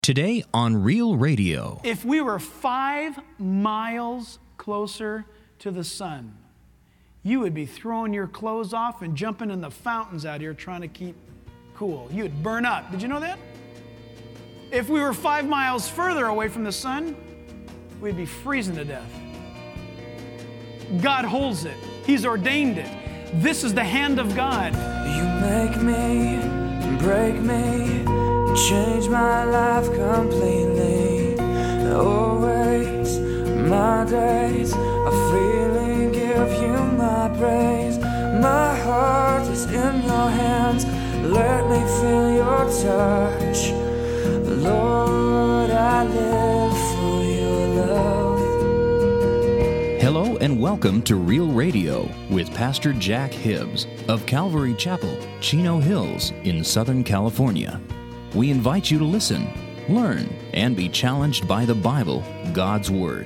Today on Real Radio. If we were 5 miles closer to the sun, you would be throwing your clothes off and jumping in the fountains out here trying to keep cool. You would burn up. Did you know that? If we were 5 miles further away from the sun, we'd be freezing to death. God holds it. He's ordained it. This is the hand of God. You make me, break me, change my life completely. Always, my days are feeling, give you my praise. My heart is in your hands, let me feel your touch. Lord, I live for your love. Hello and welcome to Real Radio with Pastor Jack Hibbs of Calvary Chapel, Chino Hills in Southern California. We invite you to listen, learn, and be challenged by the Bible, God's Word.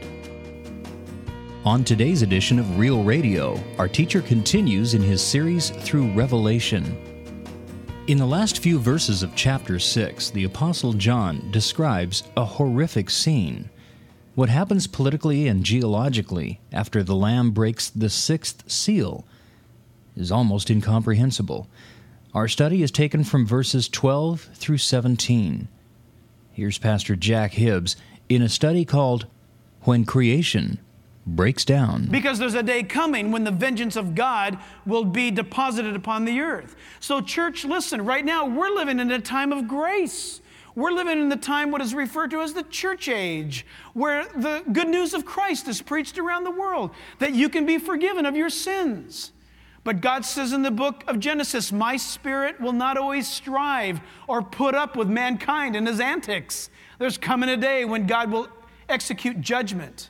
On today's edition of Real Radio, our teacher continues in his series through Revelation. In the last few verses of chapter 6, the Apostle John describes a horrific scene. What happens politically and geologically after the Lamb breaks the sixth seal is almost incomprehensible. Our study is taken from verses 12 through 17. Here's Pastor Jack Hibbs in a study called When Creation Breaks Down. Because there's a day coming when the vengeance of God will be deposited upon the earth. So church, listen, right now we're living in a time of grace. We're living in the time what is referred to as the church age, where the good news of Christ is preached around the world, that you can be forgiven of your sins. But God says in the book of Genesis, my spirit will not always strive or put up with mankind and his antics. There's coming a day when God will execute judgment.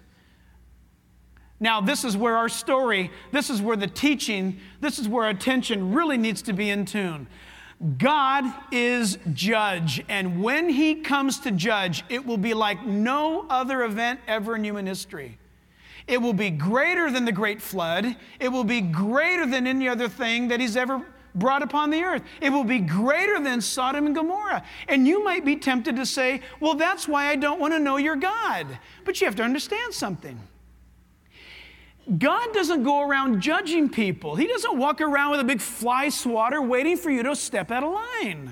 Now, this is where our story, this is where the teaching, this is where our attention really needs to be in tune. God is judge, and when he comes to judge, it will be like no other event ever in human history. It will be greater than the great flood. It will be greater than any other thing that he's ever brought upon the earth. It will be greater than Sodom and Gomorrah. And you might be tempted to say, well, that's why I don't want to know your God. But you have to understand something. God doesn't go around judging people. He doesn't walk around with a big fly swatter waiting for you to step out of line.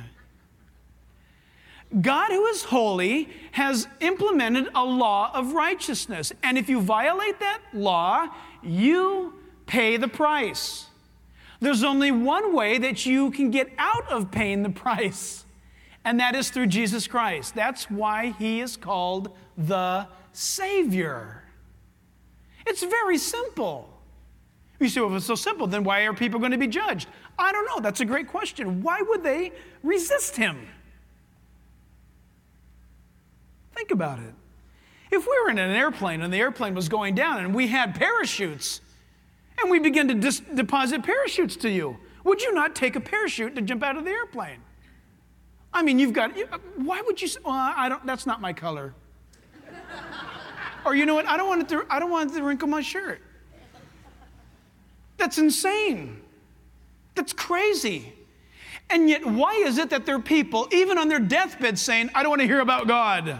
God, who is holy, has implemented a law of righteousness. And if you violate that law, you pay the price. There's only one way that you can get out of paying the price, and that is through Jesus Christ. That's why he is called the Savior. It's very simple. You say, well, if it's so simple, then why are people going to be judged? I don't know. That's a great question. Why would they resist him? Think about it. If we were in an airplane and the airplane was going down and we had parachutes and we began to deposit parachutes to you, would you not take a parachute to jump out of the airplane? I mean, why would you say, well, that's not my color. Or you know what, I don't want it to wrinkle my shirt. That's insane. That's crazy. And yet, why is it that there are people, even on their deathbed, saying, I don't want to hear about God?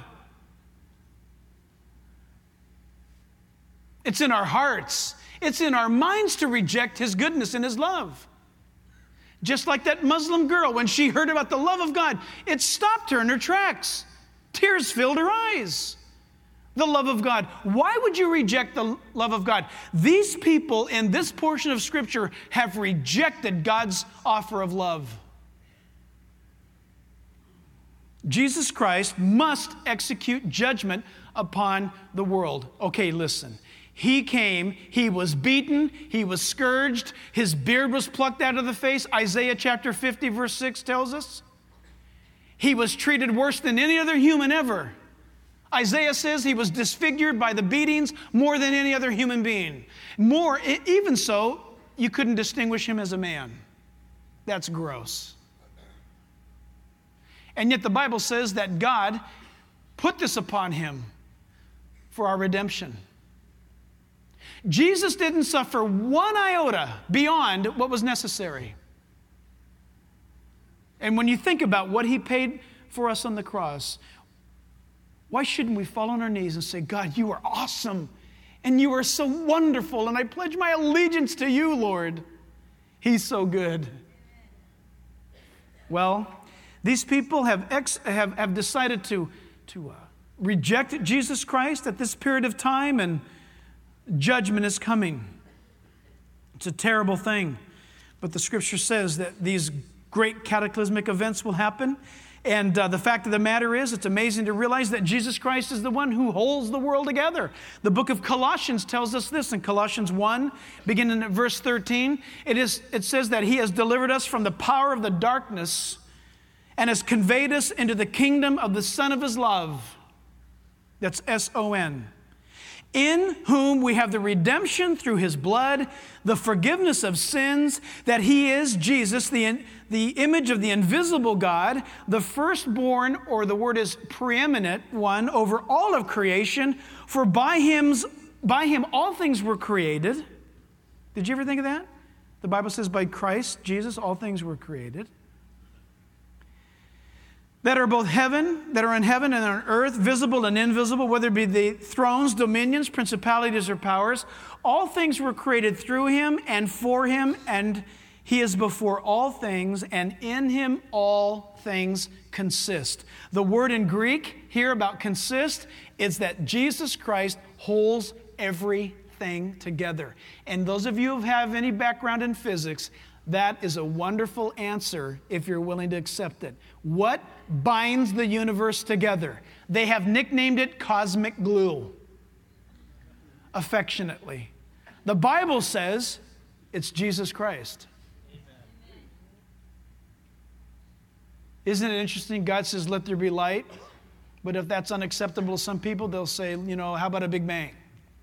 It's in our hearts. It's in our minds to reject his goodness and his love. Just like that Muslim girl, when she heard about the love of God, it stopped her in her tracks. Tears filled her eyes. The love of God. Why would you reject the love of God? These people in this portion of Scripture have rejected God's offer of love. Jesus Christ must execute judgment upon the world. Okay, listen. He came, he was beaten, he was scourged, his beard was plucked out of the face. Isaiah chapter 50 verse 6 tells us. He was treated worse than any other human ever. Isaiah says he was disfigured by the beatings more than any other human being. More, even so, you couldn't distinguish him as a man. That's gross. And yet the Bible says that God put this upon him for our redemption. Jesus didn't suffer one iota beyond what was necessary. And when you think about what he paid for us on the cross, Why shouldn't we fall on our knees and say, God, you are awesome, and you are so wonderful, and I pledge my allegiance to you, Lord. He's so good. Well, these people have decided to reject Jesus Christ at this period of time, and judgment is coming. It's a terrible thing. But the Scripture says that these great cataclysmic events will happen. And the fact of the matter is, it's amazing to realize that Jesus Christ is the one who holds the world together. The book of Colossians tells us this in Colossians 1, beginning at verse 13. It says that He has delivered us from the power of the darkness and has conveyed us into the kingdom of the Son of His love. That's S-O-N. In whom we have the redemption through His blood, the forgiveness of sins, that He is, Jesus, the image of the invisible God, the firstborn, or the word is preeminent one, over all of creation. For by Him all things were created. Did you ever think of that? The Bible says by Christ, Jesus, all things were created. That are in heaven and on earth, visible and invisible, whether it be the thrones, dominions, principalities, or powers. All things were created through Him and for Him, and He is before all things, and in Him all things consist. The word in Greek here about consist is that Jesus Christ holds everything together. And those of you who have any background in physics, that is a wonderful answer if you're willing to accept it. What binds the universe together? They have nicknamed it cosmic glue, affectionately. The Bible says it's Jesus Christ. Isn't it interesting? God says, let there be light. But if that's unacceptable to some people, they'll say, how about a Big Bang?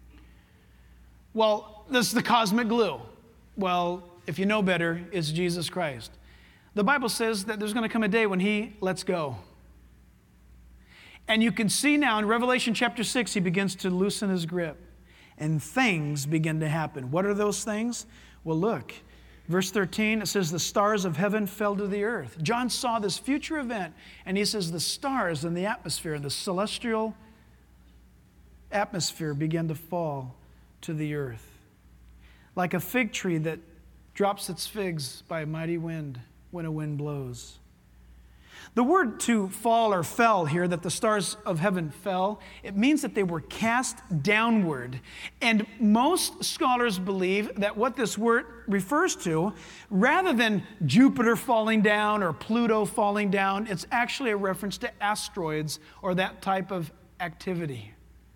Well, this is the cosmic glue. Well, if you know better, it's Jesus Christ. The Bible says that there's going to come a day when He lets go. And you can see now in Revelation chapter 6, He begins to loosen His grip. And things begin to happen. What are those things? Well, look. Verse 13, it says, the stars of heaven fell to the earth. John saw this future event, and he says the stars in the atmosphere, the celestial atmosphere began to fall to the earth. Like a fig tree that drops its figs by a mighty wind when a wind blows. The word to fall or fell here, that the stars of heaven fell, it means that they were cast downward. And most scholars believe that what this word refers to, rather than Jupiter falling down or Pluto falling down, it's actually a reference to asteroids or that type of activity.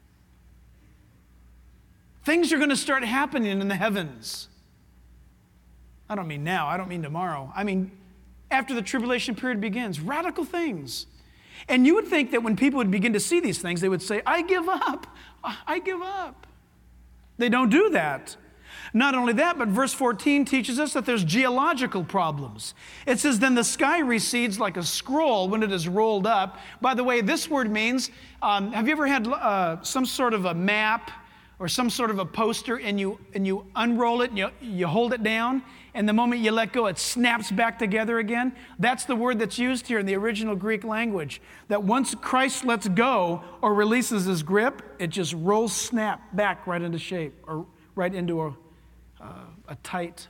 Things are going to start happening in the heavens. I don't mean now, I don't mean tomorrow. I mean after the tribulation period begins, radical things. And you would think that when people would begin to see these things, they would say, I give up, I give up. They don't do that. Not only that, but verse 14 teaches us that there's geological problems. It says, then the sky recedes like a scroll when it is rolled up. By the way, this word means, have you ever had some sort of a map or some sort of a poster and you unroll it and you hold it down, and the moment you let go, it snaps back together again? That's the word that's used here in the original Greek language. That once Christ lets go or releases His grip, it just rolls snap back right into shape, or right into a tight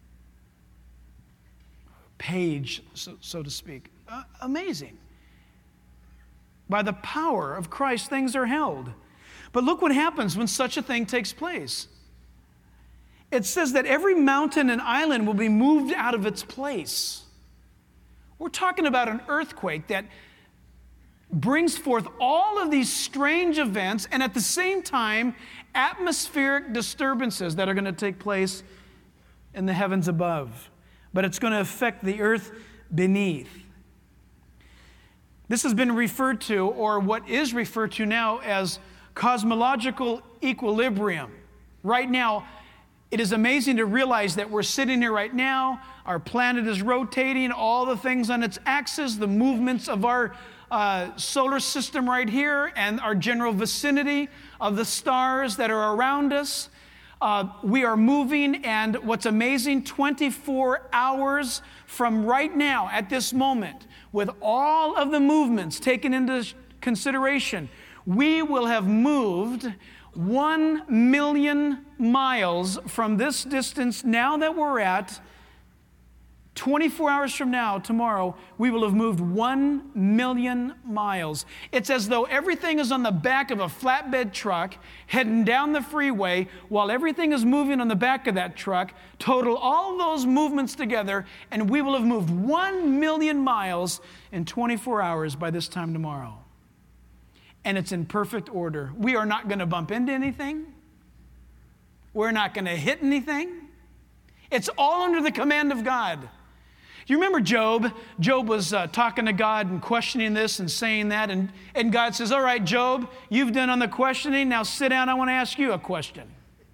page, so to speak. Amazing. By the power of Christ, things are held. But look what happens when such a thing takes place. It says that every mountain and island will be moved out of its place. We're talking about an earthquake that brings forth all of these strange events, and at the same time, atmospheric disturbances that are going to take place in the heavens above. But it's going to affect the earth beneath. This has been referred to, or what is referred to now, as cosmological equilibrium. Right now, it is amazing to realize that we're sitting here right now, our planet is rotating, all the things on its axis, the movements of our solar system right here, and our general vicinity of the stars that are around us. We are moving, and what's amazing, 24 hours from right now, at this moment, with all of the movements taken into consideration, we will have moved 1 million miles from this distance now that we're at. 24 hours from now, tomorrow, we will have moved 1 million miles. It's as though everything is on the back of a flatbed truck heading down the freeway while everything is moving on the back of that truck. Total all those movements together, and we will have moved 1 million miles in 24 hours by this time tomorrow. And it's in perfect order. We are not going to bump into anything. We're not going to hit anything. It's all under the command of God. You remember Job? Job was talking to God and questioning this and saying that. And God says, all right, Job, you've done on the questioning. Now sit down. I want to ask you a question.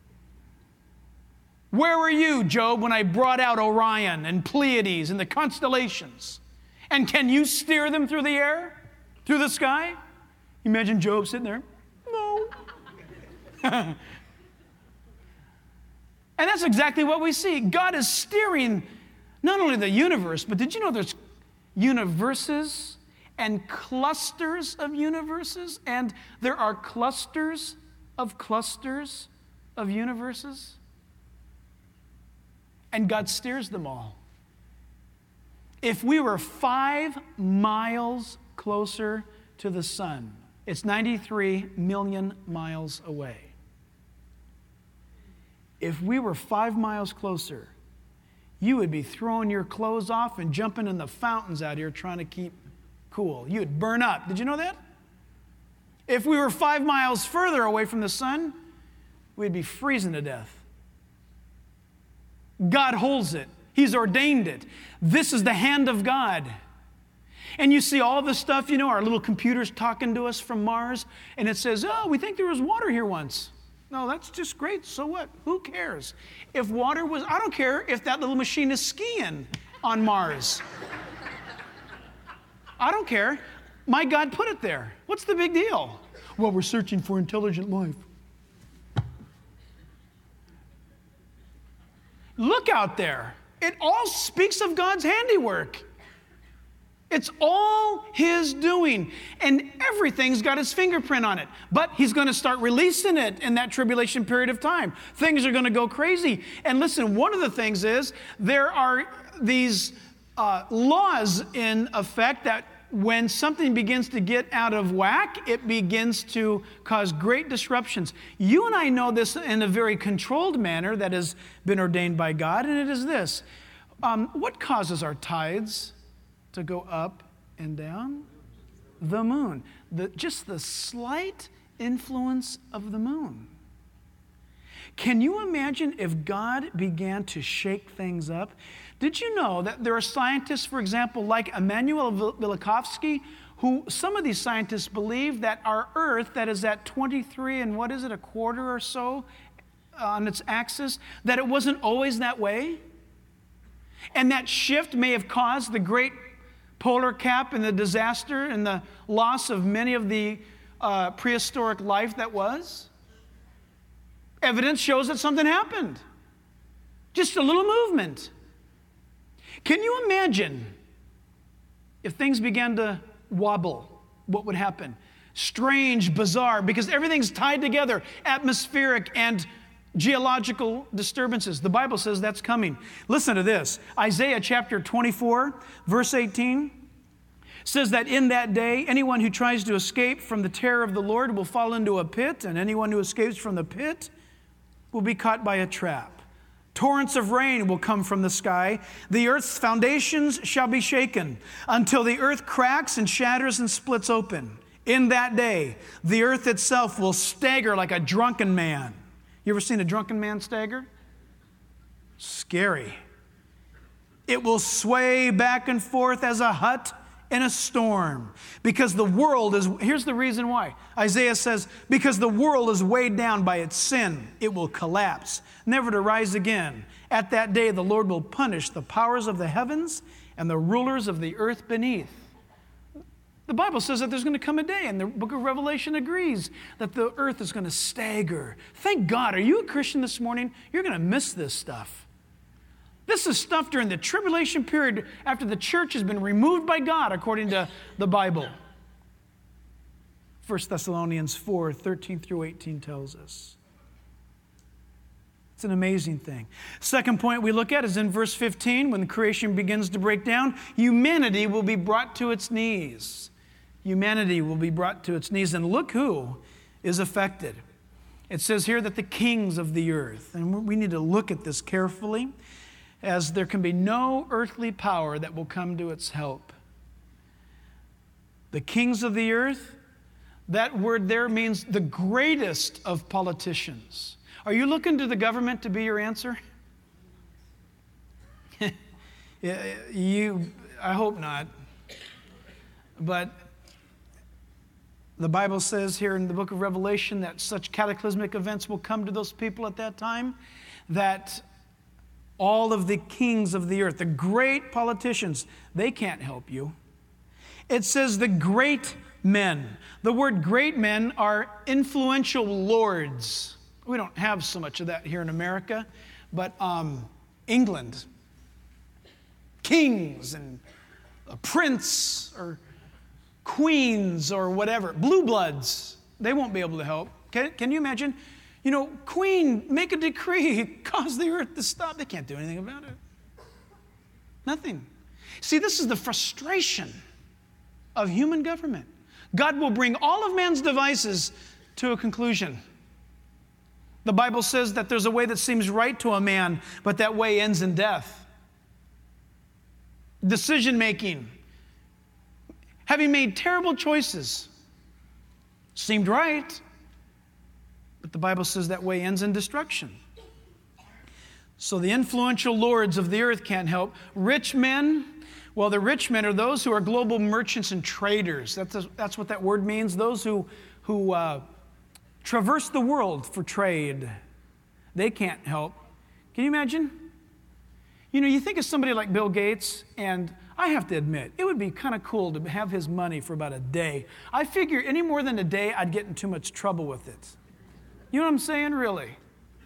Where were you, Job, when I brought out Orion and Pleiades and the constellations? And can you steer them through the air, through the sky? Imagine Job sitting there. No. And that's exactly what we see. God is steering not only the universe, but did you know there's universes and clusters of universes? And there are clusters of universes? And God steers them all. If we were 5 miles closer to the sun, it's 93 million miles away. If we were 5 miles closer, you would be throwing your clothes off and jumping in the fountains out here trying to keep cool. You would burn up. Did you know that? If we were 5 miles further away from the sun, we'd be freezing to death. God holds it. He's ordained it. This is the hand of God. And you see all the stuff, you know, our little computers talking to us from Mars, and it says, oh, we think there was water here once. No, that's just great. So what? Who cares? If water was, I don't care if that little machine is skiing on Mars. I don't care. My God put it there. What's the big deal? Well, we're searching for intelligent life. Look out there. It all speaks of God's handiwork. It's all His doing, and everything's got His fingerprint on it. But He's going to start releasing it in that tribulation period of time. Things are going to go crazy. And listen, one of the things is there are these laws in effect that when something begins to get out of whack, it begins to cause great disruptions. You and I know this in a very controlled manner that has been ordained by God, and it is this. What causes our tides to go up and down? The moon. Just the slight influence of the moon. Can you imagine if God began to shake things up? Did you know that there are scientists, for example, like Immanuel Velikovsky, who some of these scientists believe that our Earth, that is at 23 and what is it, a quarter or so on its axis, that it wasn't always that way? And that shift may have caused the great polar cap and the disaster and the loss of many of the prehistoric life that was. Evidence shows that something happened. Just a little movement. Can you imagine if things began to wobble, what would happen? Strange, bizarre, because everything's tied together, atmospheric and geological disturbances. The Bible says that's coming. Listen to this. Isaiah chapter 24, verse 18 says that in that day, anyone who tries to escape from the terror of the Lord will fall into a pit, and anyone who escapes from the pit will be caught by a trap. Torrents of rain will come from the sky. The earth's foundations shall be shaken until the earth cracks and shatters and splits open. In that day, the earth itself will stagger like a drunken man. You ever seen a drunken man stagger? Scary. It will sway back and forth as a hut in a storm, because the world is, here's the reason why. Isaiah says, because the world is weighed down by its sin, it will collapse, never to rise again. At that day, the Lord will punish the powers of the heavens and the rulers of the earth beneath. The Bible says that there's going to come a day, and the book of Revelation agrees that the earth is going to stagger. Thank God. Are you a Christian this morning? You're going to miss this stuff. This is stuff during the tribulation period after the church has been removed by God, according to the Bible. 1 Thessalonians 4, 13 through 18 tells us. It's an amazing thing. Second point we look at is in verse 15, when creation begins to break down, humanity will be brought to its knees. Humanity will be brought to its knees, and look who is affected. It says here that the kings of the earth, and we need to look at this carefully, as there can be no earthly power that will come to its help. The kings of the earth, that word there means the greatest of politicians. Are you looking to the government to be your answer? I hope not. But the Bible says here in the book of Revelation that such cataclysmic events will come to those people at that time, that all of the kings of the earth, the great politicians, they can't help you. It says the great men. The word great men are influential lords. We don't have so much of that here in America, but England, kings and a prince or queens or whatever, blue bloods, they won't be able to help. Can you imagine? Queen, make a decree, cause the earth to stop. They can't do anything about it. Nothing. See, this is the frustration of human government. God will bring all of man's devices to a conclusion. The Bible says that there's a way that seems right to a man, but that way ends in death. Decision making. Having made terrible choices. Seemed right, but the Bible says that way ends in destruction. So the influential lords of the earth can't help. Rich men, well, the rich men are those who are global merchants and traders. That's what that word means. Those who traverse the world for trade. They can't help. Can you imagine? You think of somebody like Bill Gates, and I have to admit, it would be kind of cool to have his money for about a day. I figure any more than a day, I'd get in too much trouble with it. You know what I'm saying? Really.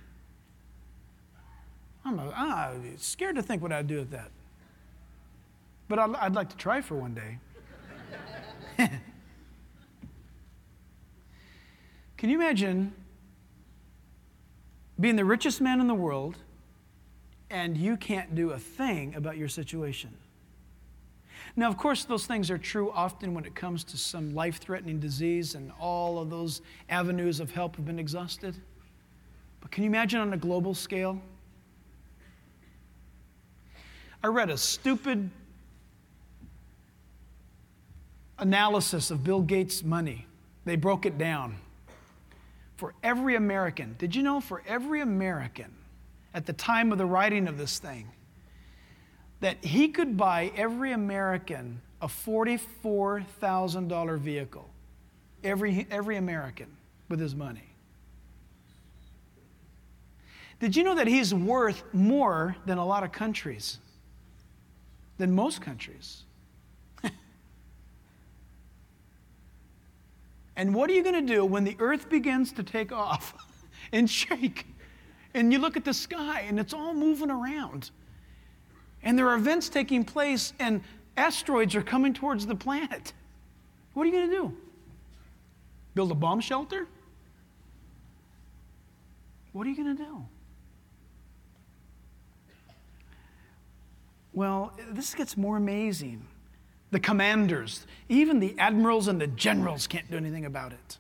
I'm scared to think what I'd do with that. But I'd like to try for one day. Can you imagine being the richest man in the world and you can't do a thing about your situation? Now, of course, those things are true often when it comes to some life-threatening disease and all of those avenues of help have been exhausted. But can you imagine on a global scale? I read a stupid analysis of Bill Gates' money. They broke it down. For every American, did you know for every American at the time of the writing of this thing, that he could buy every American a $44,000 vehicle, every American with his money. Did you know that he's worth more than a lot of countries, than most countries? And what are you going to do when the earth begins to take off and shake? And you look at the sky and it's all moving around. And there are events taking place and asteroids are coming towards the planet. What are you going to do? Build a bomb shelter? What are you going to do? Well, this gets more amazing. The commanders, even the admirals and the generals can't do anything about it.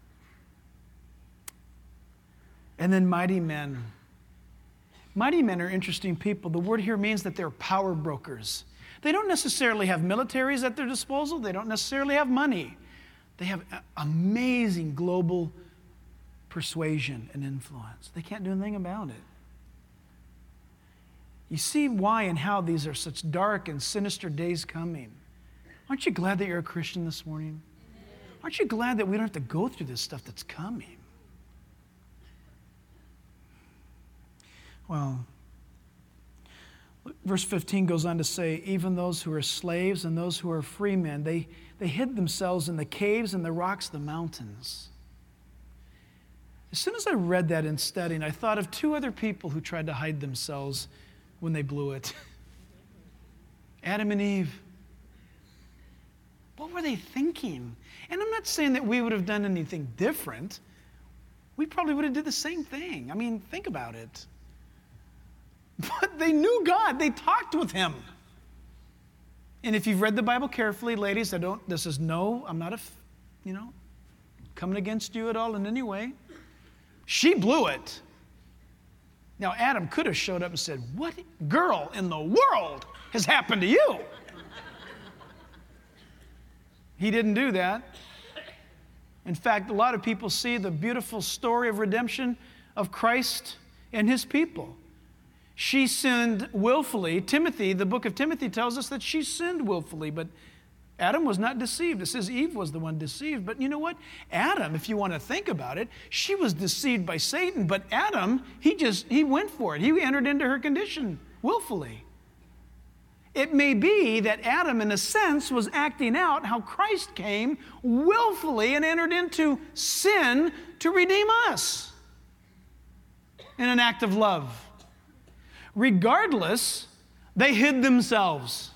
And then mighty men. Mighty men are interesting people. The word here means that they're power brokers. They don't necessarily have militaries at their disposal. They don't necessarily have money. They have amazing global persuasion and influence. They can't do anything about it. You see why and how these are such dark and sinister days coming. Aren't you glad that you're a Christian this morning? Aren't you glad that we don't have to go through this stuff that's coming? Well, verse 15 goes on to say, even those who are slaves and those who are free men, they hid themselves in the caves and the rocks of the mountains. As soon as I read that in studying, I thought of two other people who tried to hide themselves when they blew it. Adam and Eve. What were they thinking? And I'm not saying that we would have done anything different. We probably would have did the same thing. I mean, think about it. But they knew God. They talked with him. And if you've read the Bible carefully, ladies, I'm not coming against you at all in any way. She blew it. Now, Adam could have showed up and said, what girl in the world has happened to you? He didn't do that. In fact, a lot of people see the beautiful story of redemption of Christ and his people. She sinned willfully. Timothy, the book of Timothy tells us that she sinned willfully, but Adam was not deceived. It says Eve was the one deceived. But you know what? Adam, if you want to think about it, she was deceived by Satan, but Adam, he went for it. He entered into her condition willfully. It may be that Adam, in a sense, was acting out how Christ came willfully and entered into sin to redeem us in an act of love. Regardless, they hid themselves.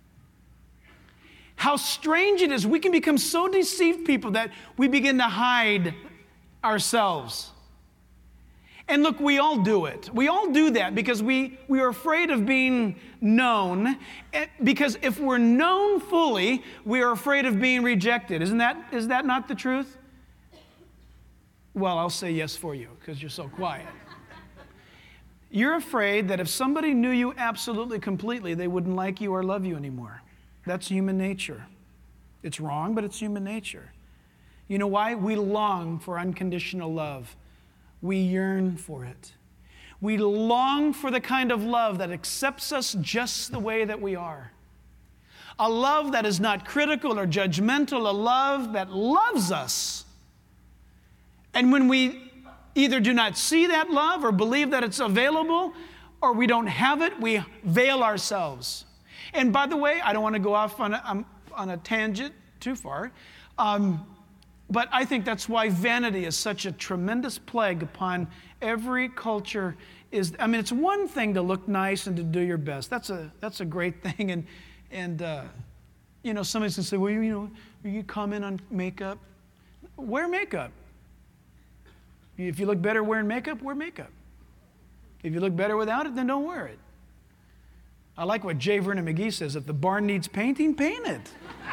How strange it is. We can become so deceived people that we begin to hide ourselves. And look, we all do it. We all do that because we are afraid of being known. Because if we're known fully, we are afraid of being rejected. Is that not the truth? Well, I'll say yes for you because you're so quiet. You're afraid that if somebody knew you absolutely completely, they wouldn't like you or love you anymore. That's human nature. It's wrong, but it's human nature. You know why? We long for unconditional love. We yearn for it. We long for the kind of love that accepts us just the way that we are. A love that is not critical or judgmental, a love that loves us. And when we either do not see that love or believe that it's available, or we don't have it, we veil ourselves. And by the way, I don't want to go off on a tangent too far, but I think that's why vanity is such a tremendous plague upon every culture. It's one thing to look nice and to do your best. That's a great thing. And somebody's going to say, well, you comment on makeup. Wear makeup. If you look better wearing makeup, wear makeup. If you look better without it, then don't wear it. I like what J. Vernon McGee says, if the barn needs painting, paint it.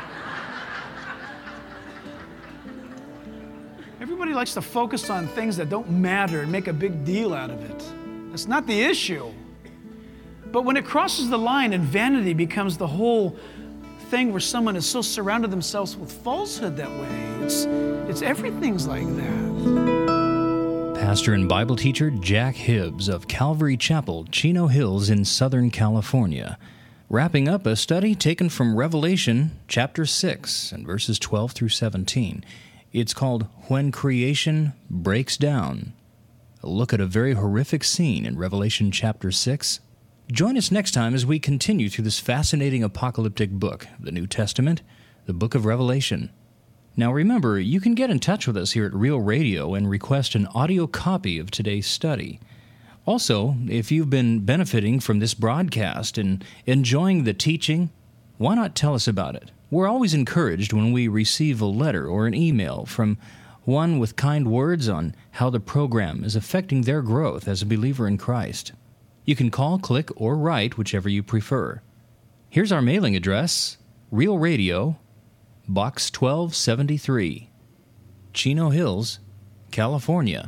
Everybody likes to focus on things that don't matter and make a big deal out of it. That's not the issue. But when it crosses the line and vanity becomes the whole thing where someone has so surrounded themselves with falsehood that way, it's everything's like that. Pastor and Bible teacher Jack Hibbs of Calvary Chapel, Chino Hills in Southern California, wrapping up a study taken from Revelation chapter 6 and verses 12 through 17. It's called When Creation Breaks Down. A look at a very horrific scene in Revelation chapter 6. Join us next time as we continue through this fascinating apocalyptic book, the New Testament, the book of Revelation. Now remember, you can get in touch with us here at Real Radio and request an audio copy of today's study. Also, if you've been benefiting from this broadcast and enjoying the teaching, why not tell us about it? We're always encouraged when we receive a letter or an email from one with kind words on how the program is affecting their growth as a believer in Christ. You can call, click, or write, whichever you prefer. Here's our mailing address, Real Radio, Box 1273, Chino Hills, California,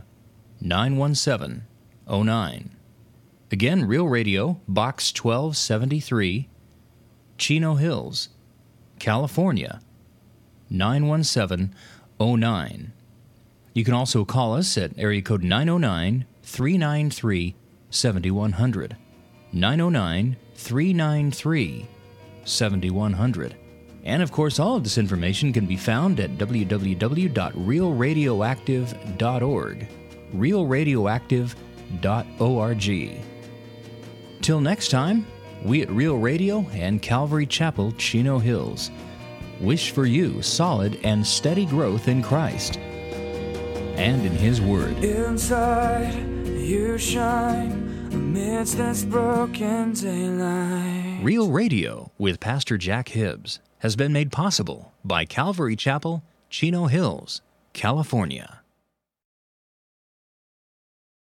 91709. Again, Real Radio, Box 1273, Chino Hills, California, 91709. You can also call us at area code 909-393-7100, 909-393-7100. And, of course, all of this information can be found at www.realradioactive.org, realradioactive.org. Till next time, we at Real Radio and Calvary Chapel, Chino Hills, wish for you solid and steady growth in Christ and in His Word. Inside, you shine amidst this broken daylight. Real Radio with Pastor Jack Hibbs has been made possible by Calvary Chapel, Chino Hills, California.